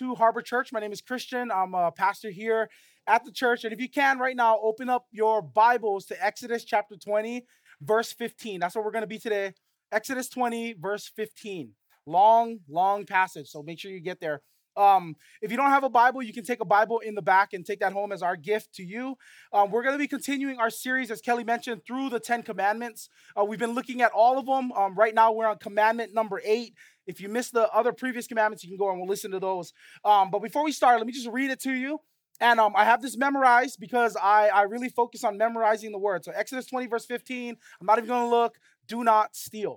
to Harbor Church. My name is Christian. I'm a pastor here at the church. And if you can right now, open up your Bibles to Exodus chapter 20, verse 15. That's where we're going to be today. Exodus 20, verse 15. Long passage, so make sure you get there. If you don't have a Bible, you can take a Bible in the back and take that home as our gift to you. We're going to be continuing our series, as Kelly mentioned, through the 10 Commandments. We've been looking at all of them. Right now, we're on commandment number 8. If you missed the other previous commandments, you can go and we'll listen to those. But before we start, let me just read it to you. And I have this memorized because I really focus on memorizing the word. So Exodus 20, verse 15, I'm not even going to look. Do not steal.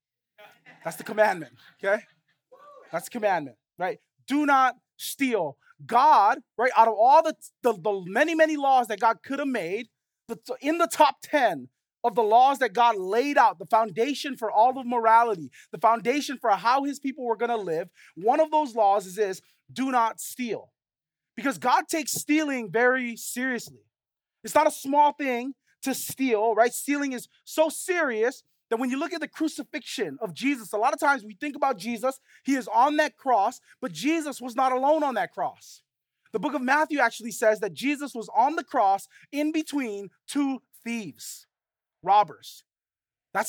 That's the commandment, okay? That's the commandment, right? Do not steal. God, right, out of all the many laws that God could have made, in the top 10 of the laws that God laid out, the foundation for all of morality, the foundation for how his people were going to live, one of those laws is this: do not steal. Because God takes stealing very seriously. It's not a small thing to steal, right? Stealing is so serious that when you look at the crucifixion of Jesus, a lot of times we think about Jesus, he is on that cross, but Jesus was not alone on that cross. The book of Matthew actually says that Jesus was on the cross in between two thieves, robbers. That's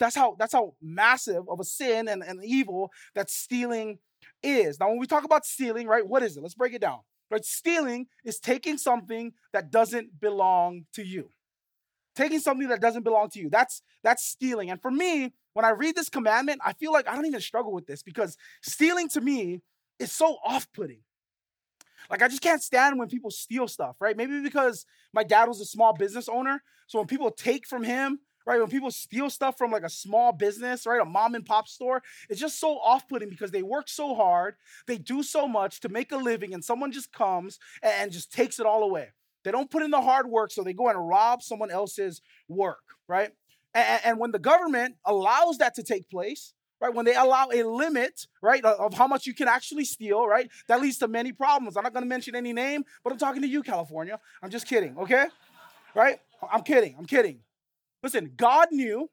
how massive of a sin and evil that stealing is. Now, when we talk about stealing, right, what is it? Let's break it down. Right? Stealing is taking something that doesn't belong to you. Taking something that doesn't belong to you. That's stealing. And for me, when I read this commandment, I feel like I don't even struggle with this because stealing to me is so off-putting. Like, I just can't stand when people steal stuff, right? Maybe because my dad was a small business owner. So when people take from him, right, when people steal stuff from like a small business, right, a mom and pop store, it's just so off-putting because they work so hard, they do so much to make a living, and someone just comes and just takes it all away. They don't put in the hard work, so they go and rob someone else's work, right? And when the government allows that to take place, right, when they allow a limit, right, of how much you can actually steal, right, that leads to many problems. I'm not going to mention any name, but I'm talking to you, California. I'm just kidding, okay? Right? I'm kidding. Listen, God knew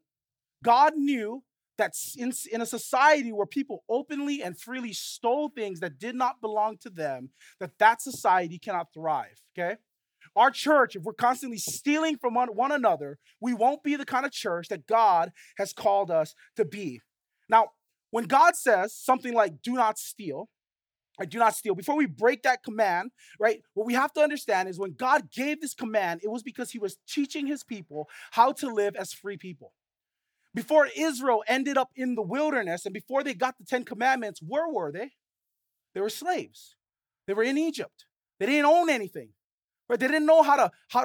that in a society where people openly and freely stole things that did not belong to them, that society cannot thrive, okay? Our church, if we're constantly stealing from one another, we won't be the kind of church that God has called us to be. Now, when God says something like, do not steal, before we break that command, right, what we have to understand is when God gave this command, it was because he was teaching his people how to live as free people. Before Israel ended up in the wilderness and before they got the 10 Commandments, where were they? They were slaves. They were in Egypt. They didn't own anything. Right? They didn't know how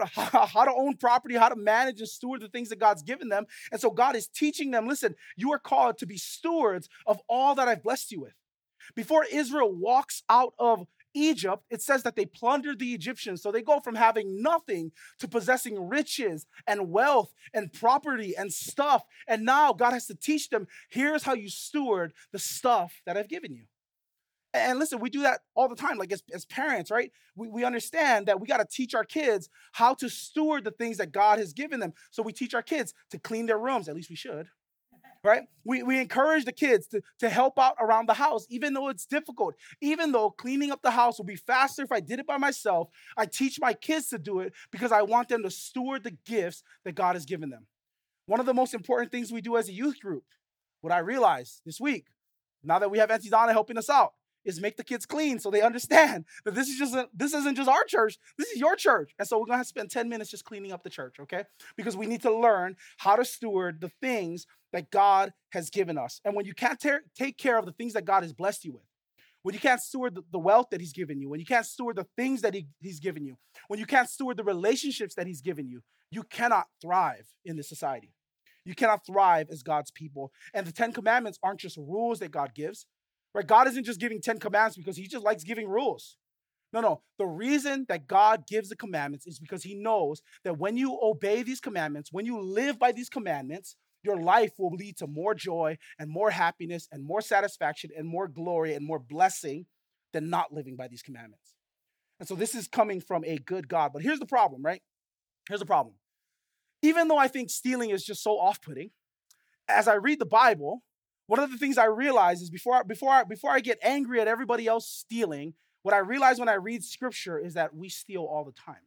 to own property, how to manage and steward the things that God's given them. And so God is teaching them, listen, you are called to be stewards of all that I've blessed you with. Before Israel walks out of Egypt, it says that they plundered the Egyptians. So they go from having nothing to possessing riches and wealth and property and stuff. And now God has to teach them, here's how you steward the stuff that I've given you. And listen, we do that all the time. Like as parents, right? We understand that we got to teach our kids how to steward the things that God has given them. So we teach our kids to clean their rooms. At least we should. Right? We encourage the kids to help out around the house, even though it's difficult. Even though cleaning up the house will be faster if I did it by myself, I teach my kids to do it because I want them to steward the gifts that God has given them. One of the most important things we do as a youth group, what I realized this week, now that we have Auntie Donna helping us out, is make the kids clean so they understand that this isn't just our church, this is your church. And so we're going to have to spend 10 minutes just cleaning up the church, okay? Because we need to learn how to steward the things that God has given us. And when you can't take care of the things that God has blessed you with, when you can't steward the wealth that he's given you, when you can't steward the things that he's given you, when you can't steward the relationships that he's given you, you cannot thrive in this society. You cannot thrive as God's people. And the 10 Commandments aren't just rules that God gives. Right? God isn't just giving 10 commandments because he just likes giving rules. No. The reason that God gives the commandments is because he knows that when you obey these commandments, when you live by these commandments, your life will lead to more joy and more happiness and more satisfaction and more glory and more blessing than not living by these commandments. And so this is coming from a good God. But here's the problem, right? Here's the problem. Even though I think stealing is just so off-putting, as I read the Bible, one of the things I realize is before I get angry at everybody else stealing, What I realize when I read scripture is that we steal all the time.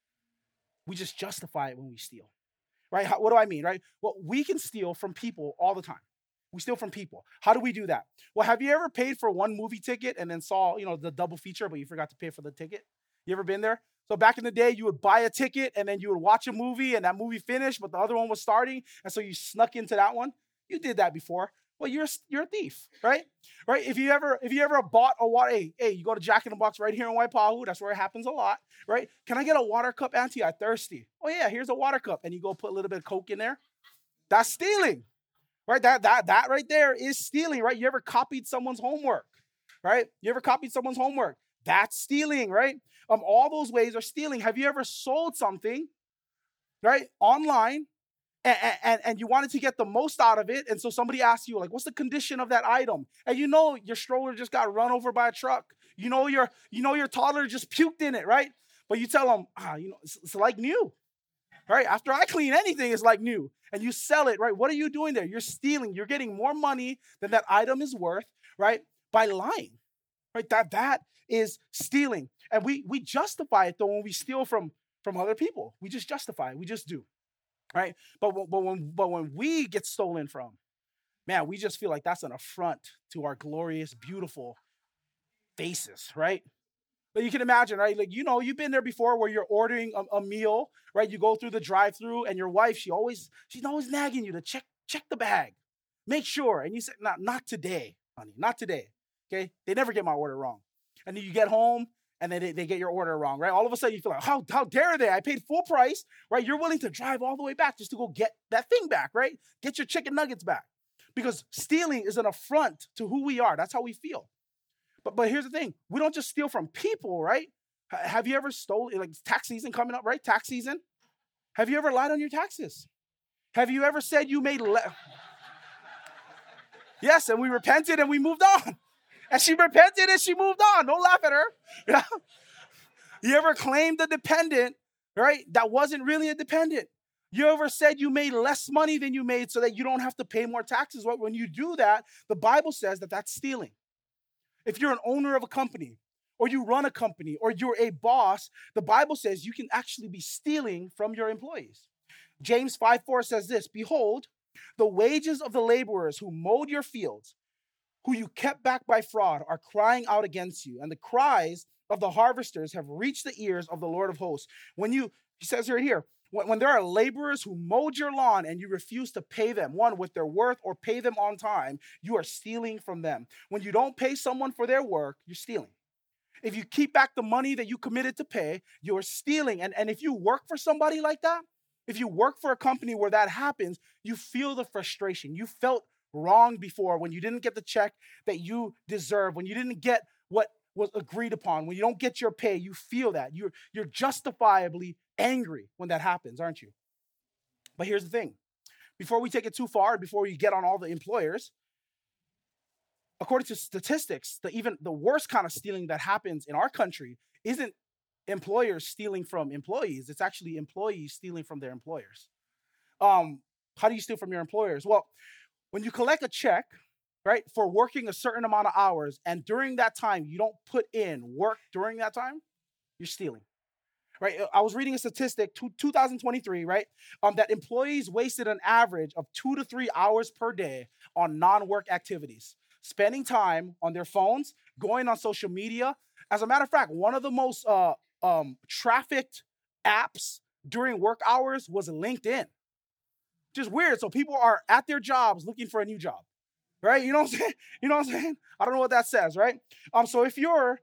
We just justify it when we steal, right? What do I mean, right? Well, we can steal from people all the time. We steal from people. How do we do that? Well, have you ever paid for one movie ticket and then saw, the double feature, but you forgot to pay for the ticket? You ever been there? So back in the day, you would buy a ticket and then you would watch a movie and that movie finished, but the other one was starting. And so you snuck into that one. You did that before. Well, you're a thief, right? Right? If you ever bought a water, hey, you go to Jack in the Box right here in Waipahu. That's where it happens a lot, right? Can I get a water cup, Auntie? I'm thirsty. Oh yeah, here's a water cup, and you go put a little bit of Coke in there. That's stealing, right? That right there is stealing, right? You ever copied someone's homework, right? You ever copied someone's homework? That's stealing, right? All those ways are stealing. Have you ever sold something, right, online? And you wanted to get the most out of it. And so somebody asks you, like, what's the condition of that item? And your stroller just got run over by a truck. Your toddler just puked in it, right? But you tell them, it's like new, right? After I clean anything, it's like new. And you sell it, right? What are you doing there? You're stealing. You're getting more money than that item is worth, right? By lying, right? That is stealing. And we justify it, though, when we steal from other people. We just justify it. We just do. Right? But when we get stolen from, man, we just feel like that's an affront to our glorious, beautiful faces, right? But you can imagine, right? Like, you've been there before where you're ordering a meal, right? You go through the drive-thru and your wife, she's always nagging you to check the bag. Make sure. And you say, not today, honey, not today. Okay? They never get my order wrong. And then you get home, and then they get your order wrong, right? All of a sudden, you feel like, how dare they? I paid full price, right? You're willing to drive all the way back just to go get that thing back, right? Get your chicken nuggets back. Because stealing is an affront to who we are. That's how we feel. But here's the thing. We don't just steal from people, right? Have you ever stolen, like tax season coming up, right? Tax season. Have you ever lied on your taxes? Have you ever said you made Yes, and we repented and we moved on. And she repented and she moved on. Don't laugh at her. You ever claimed a dependent, right? That wasn't really a dependent. You ever said you made less money than you made so that you don't have to pay more taxes? Well, when you do that, the Bible says that that's stealing. If you're an owner of a company, or you run a company, or you're a boss, the Bible says you can actually be stealing from your employees. James 5:4 says this, "Behold, the wages of the laborers who mowed your fields, who you kept back by fraud, are crying out against you. And the cries of the harvesters have reached the ears of the Lord of hosts." He says here, when there are laborers who mowed your lawn and you refuse to pay them, one, with their worth or pay them on time, you are stealing from them. When you don't pay someone for their work, you're stealing. If you keep back the money that you committed to pay, you're stealing. And if you work for somebody like that, if you work for a company where that happens, you feel the frustration. You felt wrong before when you didn't get the check that you deserve, when you didn't get what was agreed upon, when you don't get your pay, you feel that. You're justifiably angry when that happens, aren't you? But here's the thing. Before we take it too far, before we get on all the employers, according to statistics, even the worst kind of stealing that happens in our country isn't employers stealing from employees. It's actually employees stealing from their employers. How do you steal from your employers? Well, when you collect a check, right, for working a certain amount of hours, and during that time, you don't put in work during that time, you're stealing, right? I was reading a statistic, 2023, right, that employees wasted an average of 2 to 3 hours per day on non-work activities, spending time on their phones, going on social media. As a matter of fact, one of the most trafficked apps during work hours was LinkedIn. Just weird. So people are at their jobs looking for a new job, right? You know what I'm saying? I don't know what that says, right? So if you're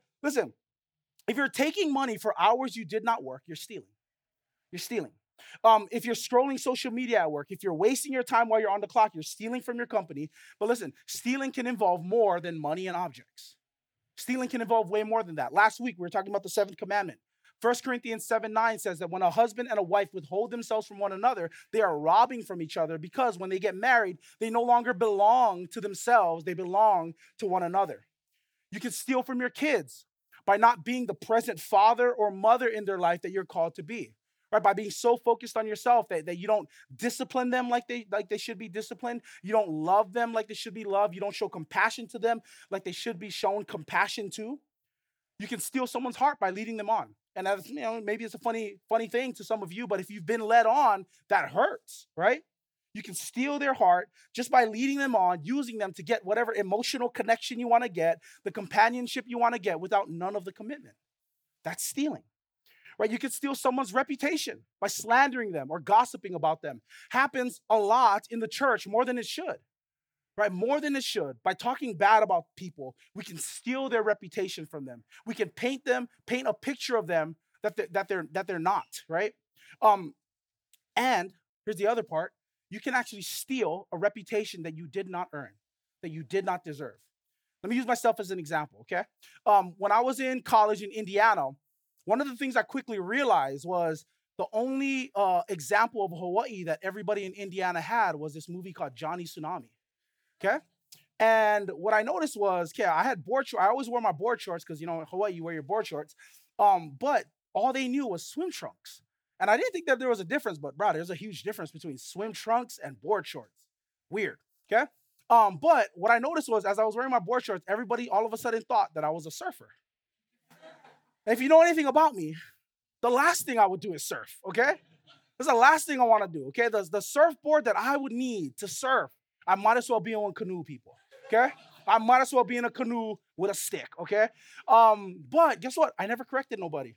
taking money for hours you did not work, you're stealing. You're stealing. If you're scrolling social media at work, if you're wasting your time while you're on the clock, you're stealing from your company. But listen, stealing can involve more than money and objects. Stealing can involve way more than that. Last week, we were talking about the seventh commandment. 1 Corinthians 7:9 says that when a husband and a wife withhold themselves from one another, they are robbing from each other, because when they get married, they no longer belong to themselves. They belong to one another. You can steal from your kids by not being the present father or mother in their life that you're called to be, right? By being so focused on yourself that you don't discipline them like they should be disciplined. You don't love them like they should be loved. You don't show compassion to them like they should be shown compassion to. You can steal someone's heart by leading them on. And that's, maybe it's a funny thing to some of you, but if you've been led on, that hurts, right? You can steal their heart just by leading them on, using them to get whatever emotional connection you want to get, the companionship you want to get without none of the commitment. That's stealing, right? You can steal someone's reputation by slandering them or gossiping about them. Happens a lot in the church, more than it should, right? More than it should. By talking bad about people, we can steal their reputation from them. We can paint a picture of them that they're not, right? And here's the other part. You can actually steal a reputation that you did not earn, that you did not deserve. Let me use myself as an example, okay? When I was in college in Indiana, one of the things I quickly realized was the only example of Hawaii that everybody in Indiana had was this movie called Johnny Tsunami, okay? And what I noticed was, okay, I had board shorts. I always wore my board shorts because, in Hawaii, you wear your board shorts. But all they knew was swim trunks. And I didn't think that there was a difference, but bro, there's a huge difference between swim trunks and board shorts. Weird, okay? But what I noticed was as I was wearing my board shorts, everybody all of a sudden thought that I was a surfer. And if you know anything about me, the last thing I would do is surf, okay? That's the last thing I want to do, okay? The surfboard that I would need to surf, I might as well be on canoe, people, okay? I might as well be in a canoe with a stick, okay? But guess what? I never corrected nobody.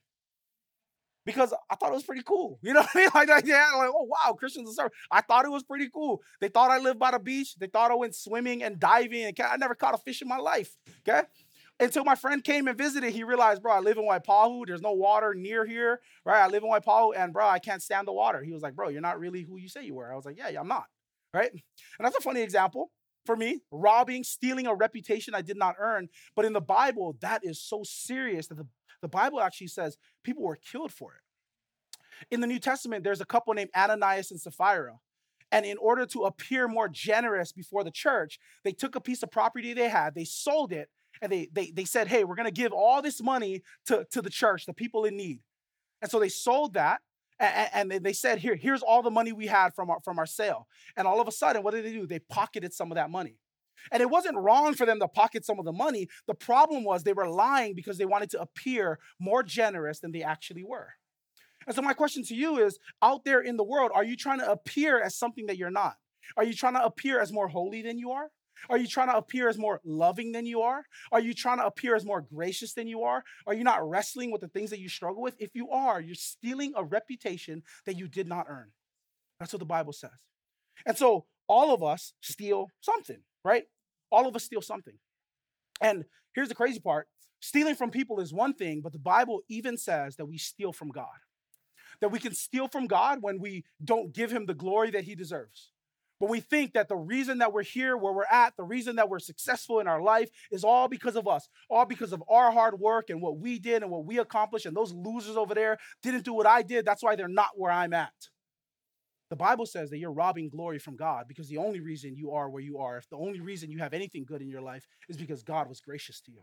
Because I thought it was pretty cool. You know what I mean? Like, oh, wow, Christians are surfing. I thought it was pretty cool. They thought I lived by the beach. They thought I went swimming and diving. And I never caught a fish in my life, okay? Until my friend came and visited, he realized, bro, I live in Waipahu. There's no water near here, right? I live in Waipahu, and, bro, I can't stand the water. He was like, bro, you're not really who you say you were. I was like, yeah, I'm not, right? And that's a funny example for me, robbing, stealing a reputation I did not earn. But in the Bible, that is so serious that the Bible actually says people were killed for it. In the New Testament, there's a couple named Ananias and Sapphira. And in order to appear more generous before the church, they took a piece of property they had, they sold it, and they said, hey, we're going to give all this money to the church, the people in need. And so they sold that, and they said, here's all the money we had from our sale. And all of a sudden, what did they do? They pocketed some of that money. And it wasn't wrong for them to pocket some of the money. The problem was they were lying because they wanted to appear more generous than they actually were. And so my question to you is, out there in the world, are you trying to appear as something that you're not? Are you trying to appear as more holy than you are? Are you trying to appear as more loving than you are? Are you trying to appear as more gracious than you are? Are you not wrestling with the things that you struggle with? If you are, you're stealing a reputation that you did not earn. That's what the Bible says. And so all of us steal something, right? All of us steal something. And here's the crazy part. Stealing from people is one thing, but the Bible even says that we steal from God. That we can steal from God when we don't give him the glory that he deserves. When we think that the reason that we're here, where we're at, the reason that we're successful in our life is all because of us, all because of our hard work and what we did and what we accomplished, and those losers over there didn't do what I did. That's why they're not where I'm at. The Bible says that you're robbing glory from God because the only reason you are where you are, if the only reason you have anything good in your life is because God was gracious to you.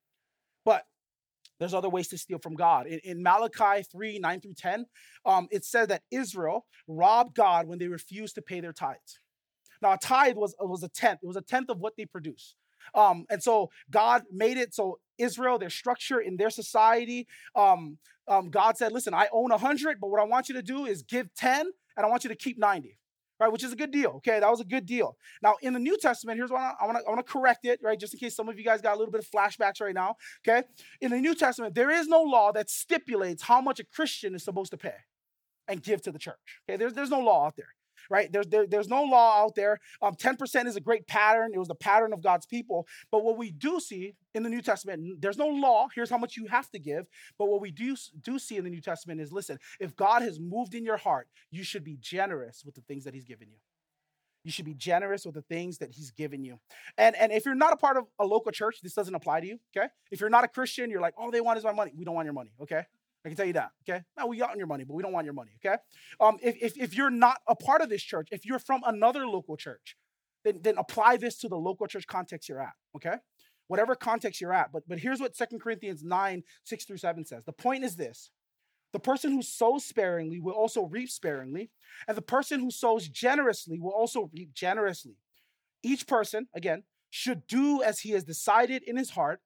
But there's other ways to steal from God. In Malachi 3, 9 through 10, it said that Israel robbed God when they refused to pay their tithes. Now, a tithe was a tenth. It was a tenth of what they produce. And so God made it so Israel, their structure in their society, God said, listen, I own 100, but what I want you to do is give 10, and I want you to keep 90. Right, which is a good deal, okay? That was a good deal. Now, in the New Testament, here's what I want to correct it, right? Just in case some of you guys got a little bit of flashbacks right now, okay? In the New Testament, there is no law that stipulates how much a Christian is supposed to pay and give to the church, okay? There's no law out there, right? There's no law out there. 10% is a great pattern. It was the pattern of God's people. But what we do see in the New Testament, there's no law. Here's how much you have to give. But what we do see in the New Testament is, listen, if God has moved in your heart, you should be generous with the things that he's given you. You should be generous with the things that he's given you. And if you're not a part of a local church, this doesn't apply to you, okay? If you're not a Christian, you're like, all they want is my money. We don't want your money, okay? I can tell you that, okay? No, we got your money, but we don't want your money, okay? If you're not a part of this church, if you're from another local church, then apply this to the local church context you're at, okay? Whatever context you're at. But here's what 2 Corinthians 9, 6 through 7 says. The point is this. The person who sows sparingly will also reap sparingly, and the person who sows generously will also reap generously. Each person, again, should do as he has decided in his heart,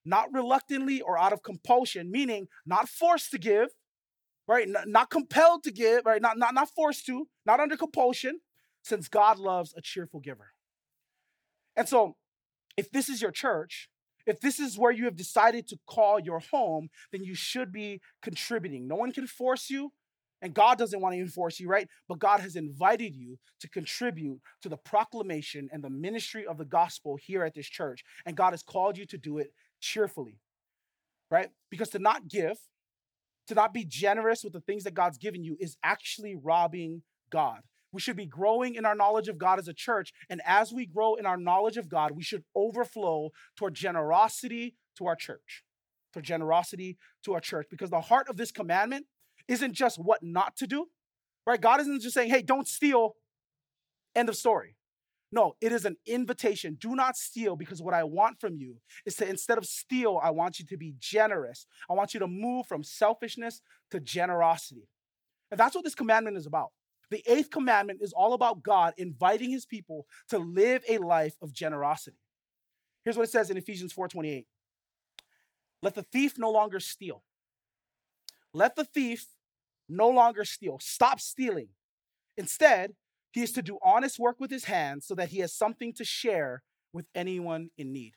not reluctantly or out of compulsion, meaning not forced to give, right? Not compelled to give, right? Not forced to, not under compulsion, since God loves a cheerful giver. And so, if this is your church, if this is where you have decided to call your home, then you should be contributing. No one can force you, and God doesn't want to enforce you, right? But God has invited you to contribute to the proclamation and the ministry of the gospel here at this church. And God has called you to do it cheerfully, right? Because to not give, to not be generous with the things that God's given you is actually robbing God. We should be growing in our knowledge of God as a church. And as we grow in our knowledge of God, we should overflow toward generosity to our church, toward generosity to our church. Because the heart of this commandment isn't just what not to do, right? God isn't just saying, hey, don't steal, end of story. No, it is an invitation. Do not steal, because what I want from you is to, instead of steal, I want you to be generous. I want you to move from selfishness to generosity. And that's what this commandment is about. The eighth commandment is all about God inviting his people to live a life of generosity. Here's what it says in Ephesians 4:28. Let the thief no longer steal. Let the thief no longer steal. Stop stealing. Instead, he is to do honest work with his hands so that he has something to share with anyone in need.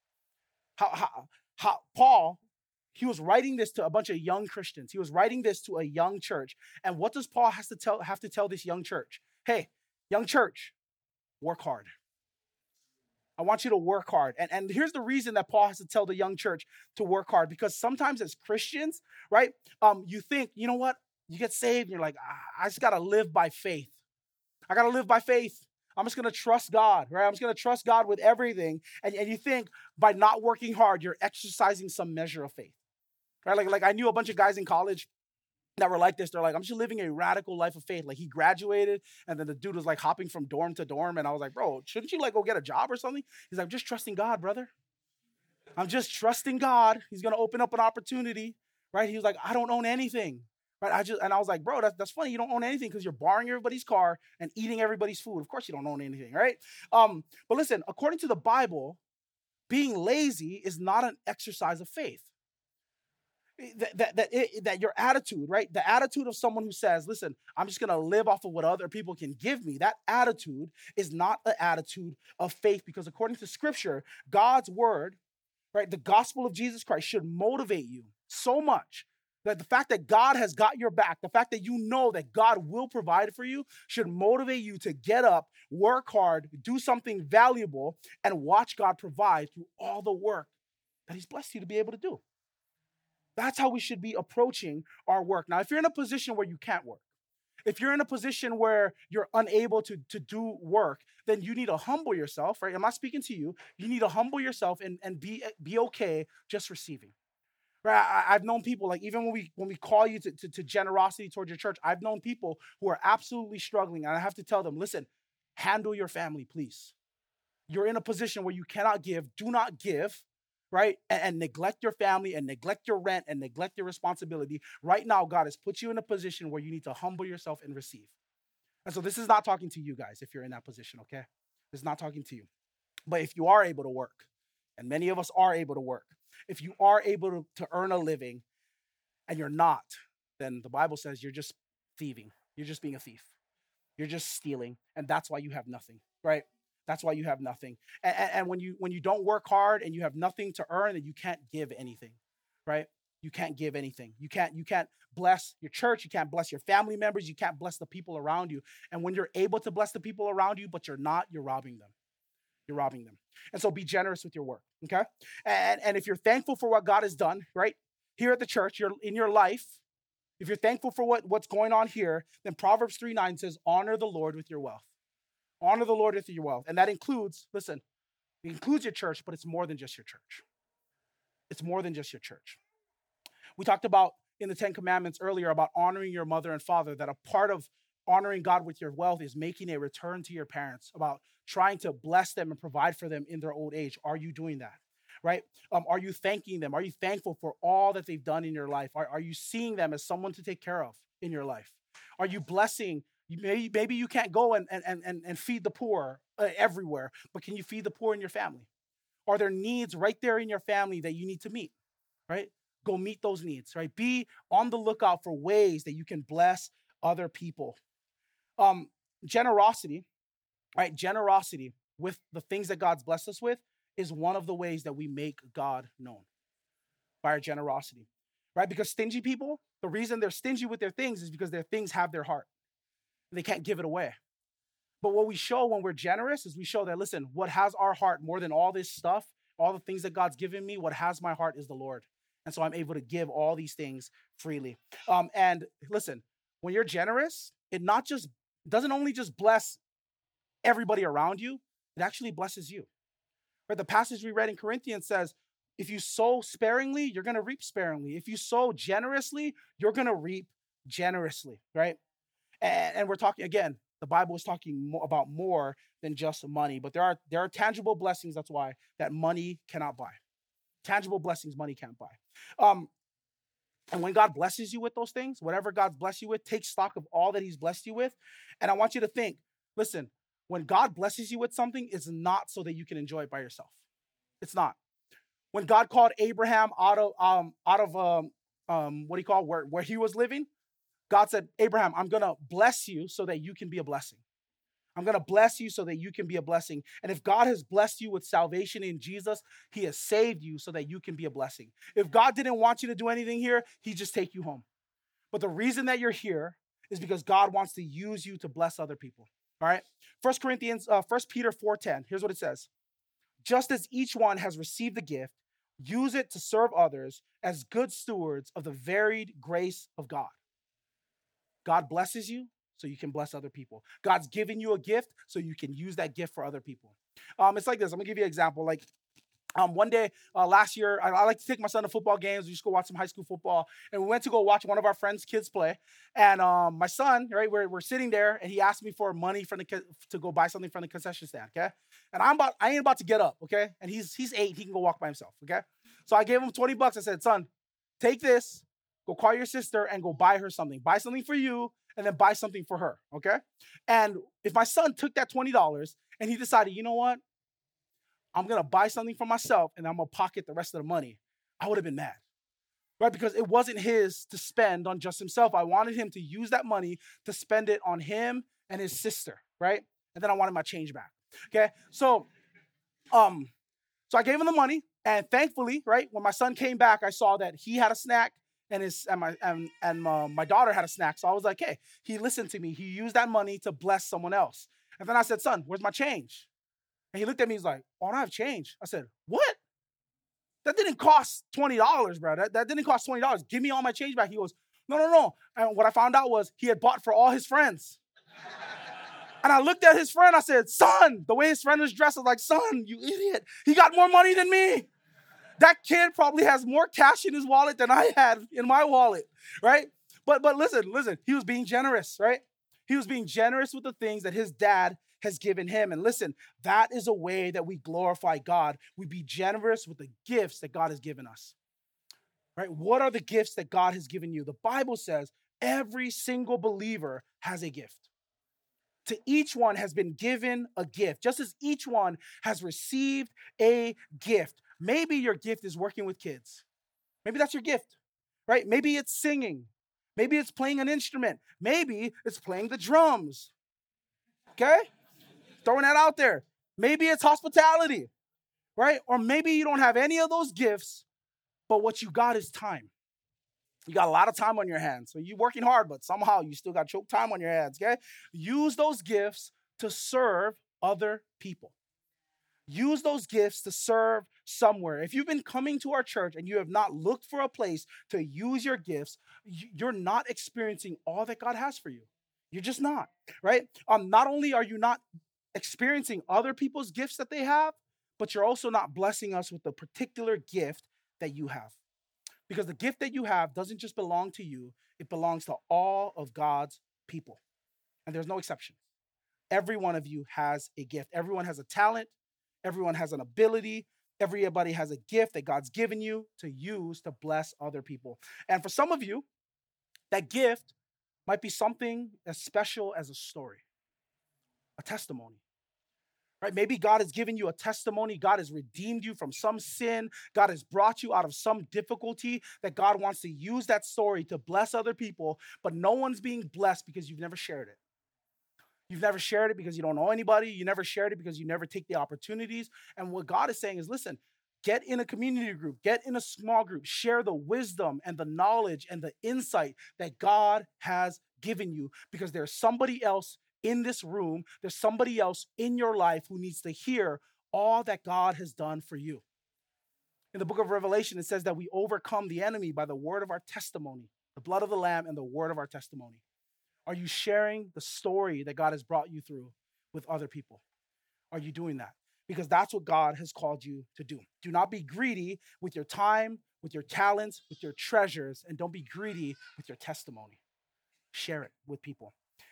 Paul, he was writing this to a bunch of young Christians. He was writing this to a young church. And what does Paul have to tell this young church? Hey, young church, work hard. I want you to work hard. And here's the reason that Paul has to tell the young church to work hard. Because sometimes as Christians, right, you think, you know what? You get saved and you're like, I just got to live by faith. I got to live by faith. I'm just going to trust God, right? I'm just going to trust God with everything. And you think by not working hard, you're exercising some measure of faith, right? Like I knew a bunch of guys in college that were like this. They're like, I'm just living a radical life of faith. Like he graduated and then the dude was like hopping from dorm to dorm. And I was like, bro, shouldn't you like go get a job or something? He's like, I'm just trusting God, brother. I'm just trusting God. He's going to open up an opportunity, right? He was like, I don't own anything. Right? I was like, bro, that's funny. You don't own anything because you're borrowing everybody's car and eating everybody's food. Of course you don't own anything, right? But listen, according to the Bible, being lazy is not an exercise of faith. That your attitude, right? The attitude of someone who says, listen, I'm just going to live off of what other people can give me. That attitude is not an attitude of faith, because according to scripture, God's word, right? The gospel of Jesus Christ should motivate you so much that the fact that God has got your back, the fact that you know that God will provide for you, should motivate you to get up, work hard, do something valuable, and watch God provide through all the work that he's blessed you to be able to do. That's how we should be approaching our work. Now, if you're in a position where you can't work, if you're in a position where you're unable to do work, then you need to humble yourself, right? I'm not speaking to you. You need to humble yourself and be okay just receiving. Right? I've known people, like even when we call you to generosity towards your church, I've known people who are absolutely struggling. And I have to tell them, listen, handle your family, please. You're in a position where you cannot give. Do not give, right? And neglect your family and neglect your rent and neglect your responsibility. Right now, God has put you in a position where you need to humble yourself and receive. And so this is not talking to you guys if you're in that position, okay? This is not talking to you. But if you are able to work, and many of us are able to work, if you are able to earn a living and you're not, then the Bible says you're just thieving. You're just being a thief. You're just stealing. And that's why you have nothing, right? That's why you have nothing. And when you don't work hard and you have nothing to earn, then you can't give anything, right? You can't give anything. You can't bless your church. You can't bless your family members. You can't bless the people around you. And when you're able to bless the people around you, but you're not, you're robbing them. You're robbing them. And so be generous with your work, okay? And if you're thankful for what God has done, right, here at the church, you're in your life, if you're thankful for what's going on here, then Proverbs 3:9 says, honor the Lord with your wealth. Honor the Lord with your wealth. And that includes, listen, it includes your church, but it's more than just your church. It's more than just your church. We talked about in the 10 Commandments earlier about honoring your mother and father, that a part of honoring God with your wealth is making a return to your parents, about trying to bless them and provide for them in their old age. Are you doing that? Right? Are you thanking them? Are you thankful for all that they've done in your life? Are you seeing them as someone to take care of in your life? Are you blessing? Maybe you can't go and feed the poor everywhere, but can you feed the poor in your family? Are there needs right there in your family that you need to meet, right? Go meet those needs, right? Be on the lookout for ways that you can bless other people. Um, Generosity, right? Generosity with the things that God's blessed us with is one of the ways that we make God known, by our generosity, right? Because stingy people, the reason they're stingy with their things is because their things have their heart. And they can't give it away. But what we show when we're generous is we show that, listen, what has our heart more than all this stuff, all the things that God's given me, what has my heart is the Lord. And so I'm able to give all these things freely. And listen, when you're generous, it doesn't only just bless everybody around you, it actually blesses you. Right? The passage we read in Corinthians says, if you sow sparingly, you're going to reap sparingly. If you sow generously, you're going to reap generously, right? And we're talking, again, the Bible is talking about more than just money, but there are tangible blessings, that's why, that money cannot buy. Tangible blessings money can't buy. And when God blesses you with those things, whatever God's blessed you with, take stock of all that he's blessed you with. And I want you to think, listen, when God blesses you with something, it's not so that you can enjoy it by yourself. It's not. When God called Abraham out of where he was living, God said, Abraham, I'm going to bless you so that you can be a blessing. I'm going to bless you so that you can be a blessing. And if God has blessed you with salvation in Jesus, he has saved you so that you can be a blessing. If God didn't want you to do anything here, he'd just take you home. But the reason that you're here is because God wants to use you to bless other people. All right? 1 Peter 4:10. Here's what it says. Just as each one has received a gift, use it to serve others as good stewards of the varied grace of God. God blesses you so you can bless other people. God's given you a gift so you can use that gift for other people. It's like this. I'm going to give you an example. One day last year, I like to take my son to football games. We just go watch some high school football. And we went to go watch one of our friends' kids play. And my son, right, we're sitting there, and he asked me for money to go buy something from the concession stand, okay? And I ain't about to get up, okay? And he's 8. He can go walk by himself, okay? So I gave him $20. I said, son, take this, go call your sister, and go buy her something. Buy something for you, and then buy something for her, okay? And if my son took that $20 and he decided, you know what? I'm going to buy something for myself and I'm going to pocket the rest of the money, I would have been mad, right? Because it wasn't his to spend on just himself. I wanted him to use that money to spend it on him and his sister, right? And then I wanted my change back, okay? So I gave him the money, and thankfully, right, when my son came back, I saw that he had a snack and my daughter had a snack. So I was like, hey, he listened to me. He used that money to bless someone else. And then I said, son, where's my change? And he looked at me, he's like, oh, I don't have change. I said, what? That didn't cost $20, bro. That didn't cost $20. Give me all my change back. He goes, no. And what I found out was he had bought for all his friends. And I looked at his friend. I said, son, the way his friend was dressed, I was like, son, you idiot. He got more money than me. That kid probably has more cash in his wallet than I had in my wallet, right? But listen, he was being generous, right? He was being generous with the things that his dad has given him. And listen, that is a way that we glorify God. We be generous with the gifts that God has given us, right? What are the gifts that God has given you? The Bible says every single believer has a gift. To each one has been given a gift, just as each one has received a gift. Maybe your gift is working with kids. Maybe that's your gift, right? Maybe it's singing. Maybe it's playing an instrument. Maybe it's playing the drums, okay? Throwing that out there. Maybe it's hospitality, right? Or maybe you don't have any of those gifts, but what you got is time. You got a lot of time on your hands. So you're working hard, but somehow you still got choke time on your hands, okay? Use those gifts to serve other people. Use those gifts to serve somewhere. If you've been coming to our church and you have not looked for a place to use your gifts, you're not experiencing all that God has for you. You're just not, right? Not only are you not experiencing other people's gifts that they have, but you're also not blessing us with the particular gift that you have. Because the gift that you have doesn't just belong to you, it belongs to all of God's people. And there's no exception. Every one of you has a gift. Everyone has a talent. Everyone has an ability. Everybody has a gift that God's given you to use to bless other people. And for some of you, that gift might be something as special as a story, a testimony. right? Maybe God has given you a testimony. God has redeemed you from some sin. God has brought you out of some difficulty that God wants to use that story to bless other people, but no one's being blessed because you've never shared it. You've never shared it because you don't know anybody. You never shared it because you never take the opportunities. And what God is saying is, listen, get in a community group, get in a small group, share the wisdom and the knowledge and the insight that God has given you, because there's somebody else in this room, there's somebody else in your life who needs to hear all that God has done for you. In the book of Revelation, it says that we overcome the enemy by the word of our testimony, the blood of the Lamb and the word of our testimony. Are you sharing the story that God has brought you through with other people? Are you doing that? Because that's what God has called you to do. Do not be greedy with your time, with your talents, with your treasures, and don't be greedy with your testimony. Share it with people.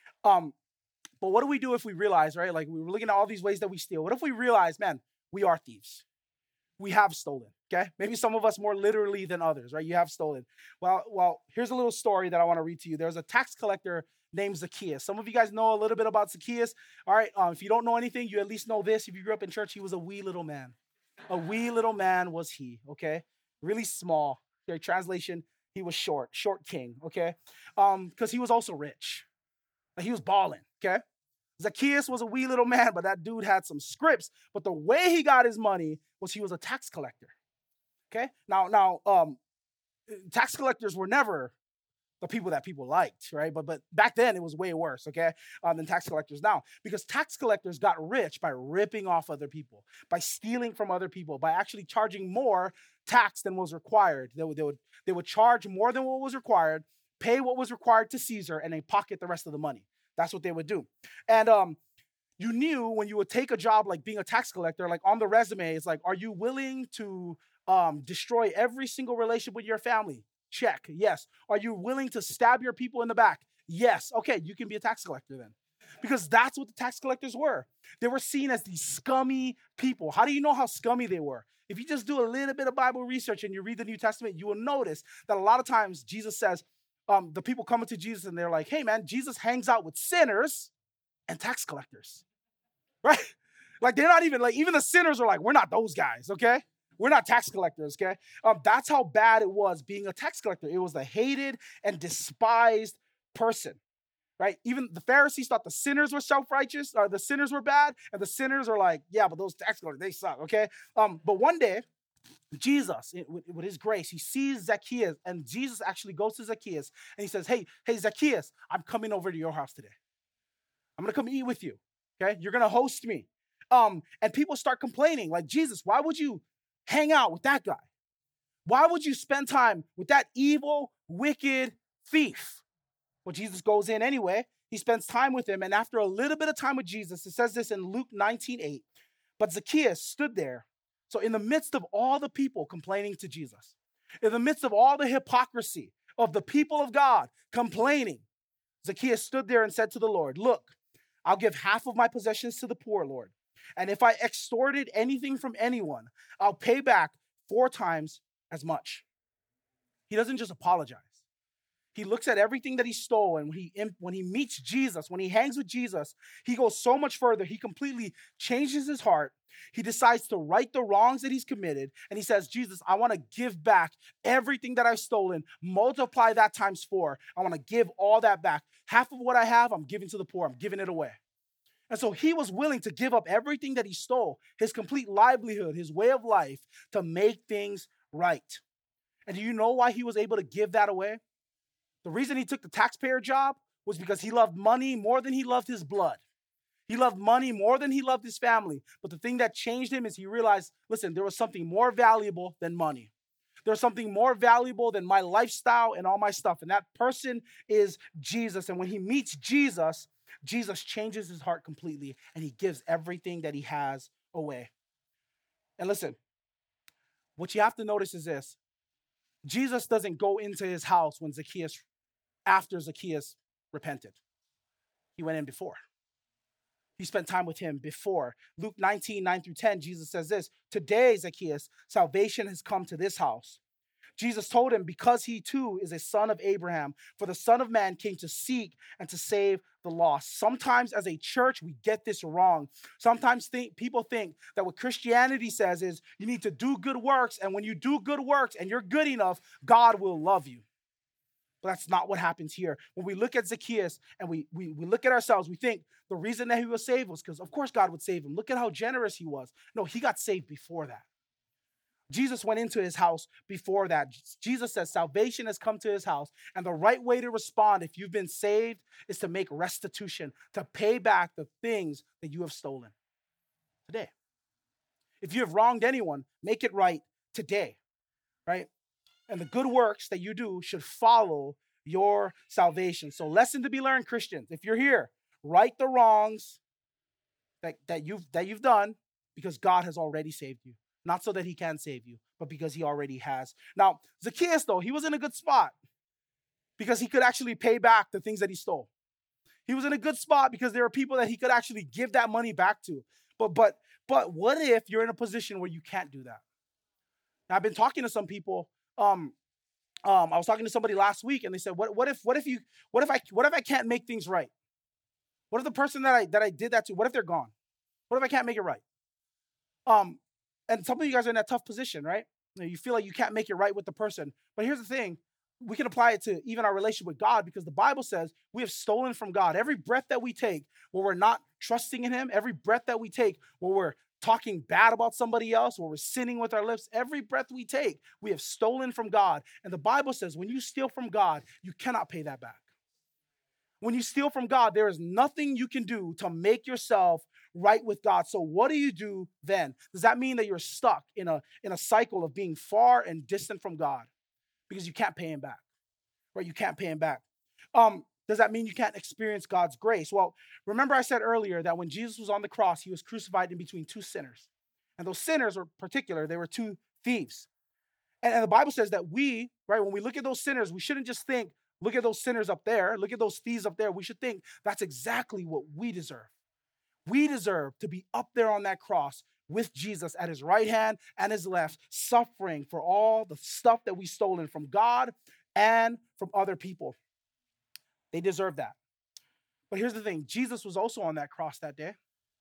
But what do we do if we realize, right? Like, we were looking at all these ways that we steal. What if we realize, man, we are thieves? We have stolen, okay? Maybe some of us more literally than others, right? You have stolen. Well, here's a little story that I want to read to you. There's a tax collector named Zacchaeus. Some of you guys know a little bit about Zacchaeus. All right, if you don't know anything, you at least know this. If you grew up in church, he was a wee little man. A wee little man was he, okay? Really small. Okay, translation, he was short king, okay? Because he was also rich. He was balling, okay? Zacchaeus was a wee little man, but that dude had some scripts. But the way he got his money was he was a tax collector, okay? Now, tax collectors were never the people that people liked, right? But back then it was way worse, okay, than tax collectors now, because tax collectors got rich by ripping off other people, by stealing from other people, by actually charging more tax than was required. They would charge more than what was required, pay what was required to Caesar, and then pocket the rest of the money. That's what they would do. And you knew when you would take a job like being a tax collector, like on the resume, it's like, are you willing to destroy every single relationship with your family? Check, yes. Are you willing to stab your people in the back? Yes. Okay, you can be a tax collector then. Because that's what the tax collectors were. They were seen as these scummy people. How do you know how scummy they were? If you just do a little bit of Bible research and you read the New Testament, you will notice that a lot of times Jesus says, the people coming to Jesus and they're like, hey man, Jesus hangs out with sinners and tax collectors, right? Like, they're not even, like, even the sinners are like, we're not those guys, okay? We're not tax collectors, okay? That's how bad it was being a tax collector. It was a hated and despised person, right? Even the Pharisees thought the sinners were self-righteous, or the sinners were bad, and the sinners are like, yeah, but those tax collectors, they suck, okay? But one day, Jesus, with his grace, he sees Zacchaeus, and Jesus actually goes to Zacchaeus, and he says, hey, Zacchaeus, I'm coming over to your house today. I'm going to come eat with you, okay? You're going to host me. And people start complaining, like, Jesus, why would you hang out with that guy? Why would you spend time with that evil, wicked thief? Well, Jesus goes in anyway. He spends time with him, and after a little bit of time with Jesus, it says this in Luke 19:8, but Zacchaeus stood there. So in the midst of all the people complaining to Jesus, in the midst of all the hypocrisy of the people of God complaining, Zacchaeus stood there and said to the Lord, look, I'll give half of my possessions to the poor, Lord. And if I extorted anything from anyone, I'll pay back 4 times as much. He doesn't just apologize. He looks at everything that he stole, and when he meets Jesus, when he hangs with Jesus, he goes so much further. He completely changes his heart. He decides to right the wrongs that he's committed, and he says, Jesus, I want to give back everything that I've stolen, multiply that times 4. I want to give all that back. Half of what I have, I'm giving to the poor. I'm giving it away. And so he was willing to give up everything that he stole, his complete livelihood, his way of life, to make things right. And do you know why he was able to give that away? The reason he took the taxpayer job was because he loved money more than he loved his blood. He loved money more than he loved his family. But the thing that changed him is he realized, listen, there was something more valuable than money. There's something more valuable than my lifestyle and all my stuff. And that person is Jesus. And when he meets Jesus, Jesus changes his heart completely, and he gives everything that he has away. And listen, what you have to notice is this. Jesus doesn't go into his house after Zacchaeus repented. He went in before. He spent time with him before. Luke 19:9-10, Jesus says this, today, Zacchaeus, salvation has come to this house, Jesus told him, because he too is a son of Abraham, for the Son of Man came to seek and to save the lost. Sometimes as a church, we get this wrong. Sometimes people think that what Christianity says is you need to do good works, and when you do good works and you're good enough, God will love you. But that's not what happens here. When we look at Zacchaeus and we look at ourselves, we think the reason that he was saved was because, of course, God would save him. Look at how generous he was. No, he got saved before that. Jesus went into his house before that. Jesus says salvation has come to his house. And the right way to respond if you've been saved is to make restitution, to pay back the things that you have stolen today. If you have wronged anyone, make it right today, right? And the good works that you do should follow your salvation. So lesson to be learned, Christians. If you're here, right the wrongs that you've done because God has already saved you. Not so that he can save you, but because he already has. Now, Zacchaeus, though, he was in a good spot because he could actually pay back the things that he stole. He was in a good spot because there were people that he could actually give that money back to. But what if you're in a position where you can't do that? Now, I've been talking to some people. I was talking to somebody last week, and they said, "What if I can't make things right? What if the person that I did that to? What if they're gone? What if I can't make it right?" And some of you guys are in that tough position, right? You feel like you can't make it right with the person. But here's the thing. We can apply it to even our relationship with God because the Bible says we have stolen from God. Every breath that we take where we're not trusting in him, every breath that we take where we're talking bad about somebody else, where we're sinning with our lips, every breath we take, we have stolen from God. And the Bible says when you steal from God, you cannot pay that back. When you steal from God, there is nothing you can do to make yourself right with God. So what do you do then? Does that mean that you're stuck in a cycle of being far and distant from God because you can't pay him back, right? You can't pay him back. Does that mean you can't experience God's grace? Well, remember I said earlier that when Jesus was on the cross, he was crucified in between two sinners. And those sinners were particular. They were two thieves. And the Bible says that we, right, when we look at those sinners, we shouldn't just think, look at those sinners up there, look at those thieves up there. We should think that's exactly what we deserve. We deserve to be up there on that cross with Jesus at his right hand and his left, suffering for all the stuff that we've stolen from God and from other people. They deserve that. But here's the thing. Jesus was also on that cross that day.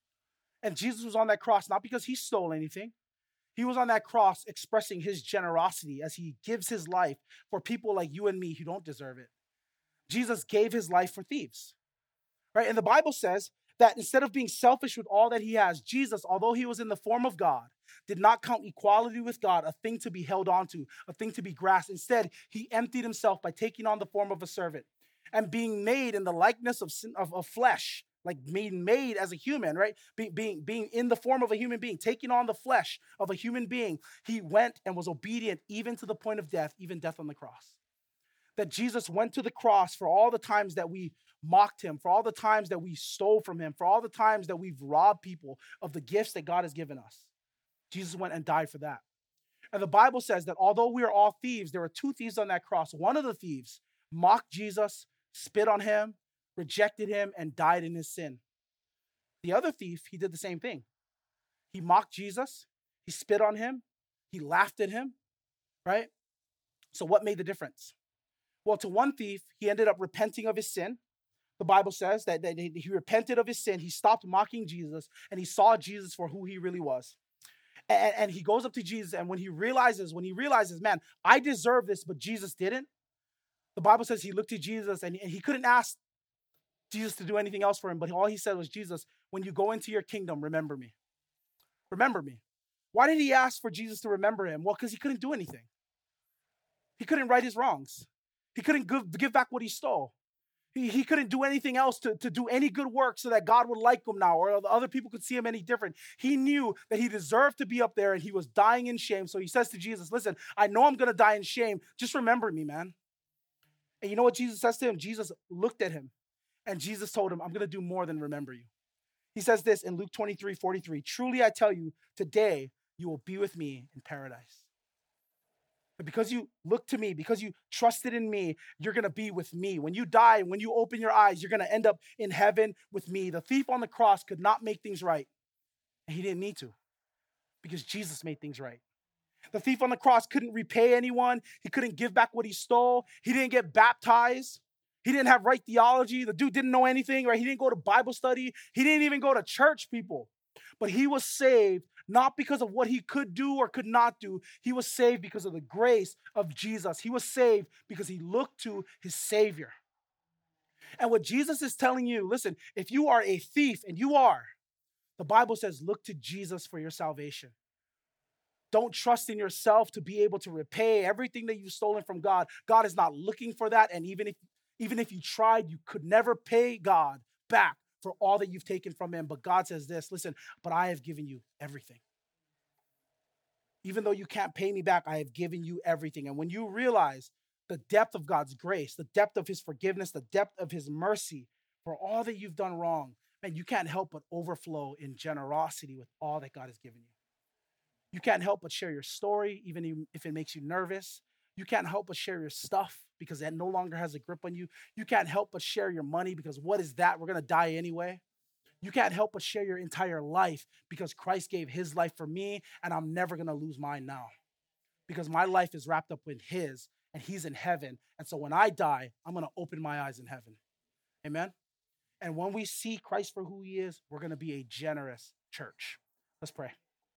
And Jesus was on that cross not because he stole anything. He was on that cross expressing his generosity as he gives his life for people like you and me who don't deserve it. Jesus gave his life for thieves, right? And the Bible says that instead of being selfish with all that he has, Jesus, although he was in the form of God, did not count equality with God a thing to be held onto, a thing to be grasped. Instead, he emptied himself by taking on the form of a servant and being made in the likeness of flesh, like being made as a human, right? Being in the form of a human being, taking on the flesh of a human being. He went and was obedient even to the point of death, even death on the cross. That Jesus went to the cross for all the times that we mocked him, for all the times that we stole from him, for all the times that we've robbed people of the gifts that God has given us. Jesus went and died for that. And the Bible says that although we are all thieves, there were two thieves on that cross. One of the thieves mocked Jesus, spit on him, rejected him, and died in his sin. The other thief, he did the same thing. He mocked Jesus, he spit on him, he laughed at him, right? So what made the difference? Well, to one thief, he ended up repenting of his sin. The Bible says that he repented of his sin. He stopped mocking Jesus, and he saw Jesus for who he really was. And he goes up to Jesus, and when he realizes, man, I deserve this, but Jesus didn't. The Bible says he looked to Jesus, and he couldn't ask Jesus to do anything else for him, but all he said was, Jesus, when you go into your kingdom, remember me. Remember me. Why did he ask for Jesus to remember him? Well, because he couldn't do anything. He couldn't right his wrongs. He couldn't give back what he stole. He couldn't do anything else to do any good work so that God would like him now or the other people could see him any different. He knew that he deserved to be up there and he was dying in shame. So he says to Jesus, listen, I know I'm going to die in shame. Just remember me, man. And you know what Jesus says to him? Jesus looked at him and Jesus told him, I'm going to do more than remember you. He says this in Luke 23:43, truly I tell you, today you will be with me in paradise. But because you look to me, because you trusted in me, you're going to be with me. When you die, when you open your eyes, you're going to end up in heaven with me. The thief on the cross could not make things right. And he didn't need to because Jesus made things right. The thief on the cross couldn't repay anyone. He couldn't give back what he stole. He didn't get baptized. He didn't have right theology. The dude didn't know anything, right? He didn't go to Bible study. He didn't even go to church, people. But he was saved not because of what he could do or could not do. He was saved because of the grace of Jesus. He was saved because he looked to his Savior. And what Jesus is telling you, listen, if you are a thief, and you are, the Bible says, look to Jesus for your salvation. Don't trust in yourself to be able to repay everything that you've stolen from God. God is not looking for that. And even if you tried, you could never pay God back for all that you've taken from him. But God says this, listen, but I have given you everything. Even though you can't pay me back, I have given you everything. And when you realize the depth of God's grace, the depth of his forgiveness, the depth of his mercy for all that you've done wrong, man, you can't help but overflow in generosity with all that God has given you. You can't help but share your story, even if it makes you nervous. You can't help but share your stuff because that no longer has a grip on you. You can't help but share your money because what is that? We're going to die anyway. You can't help but share your entire life because Christ gave his life for me, and I'm never going to lose mine now because my life is wrapped up in his, and he's in heaven. And so when I die, I'm going to open my eyes in heaven. Amen? And when we see Christ for who he is, we're going to be a generous church. Let's pray.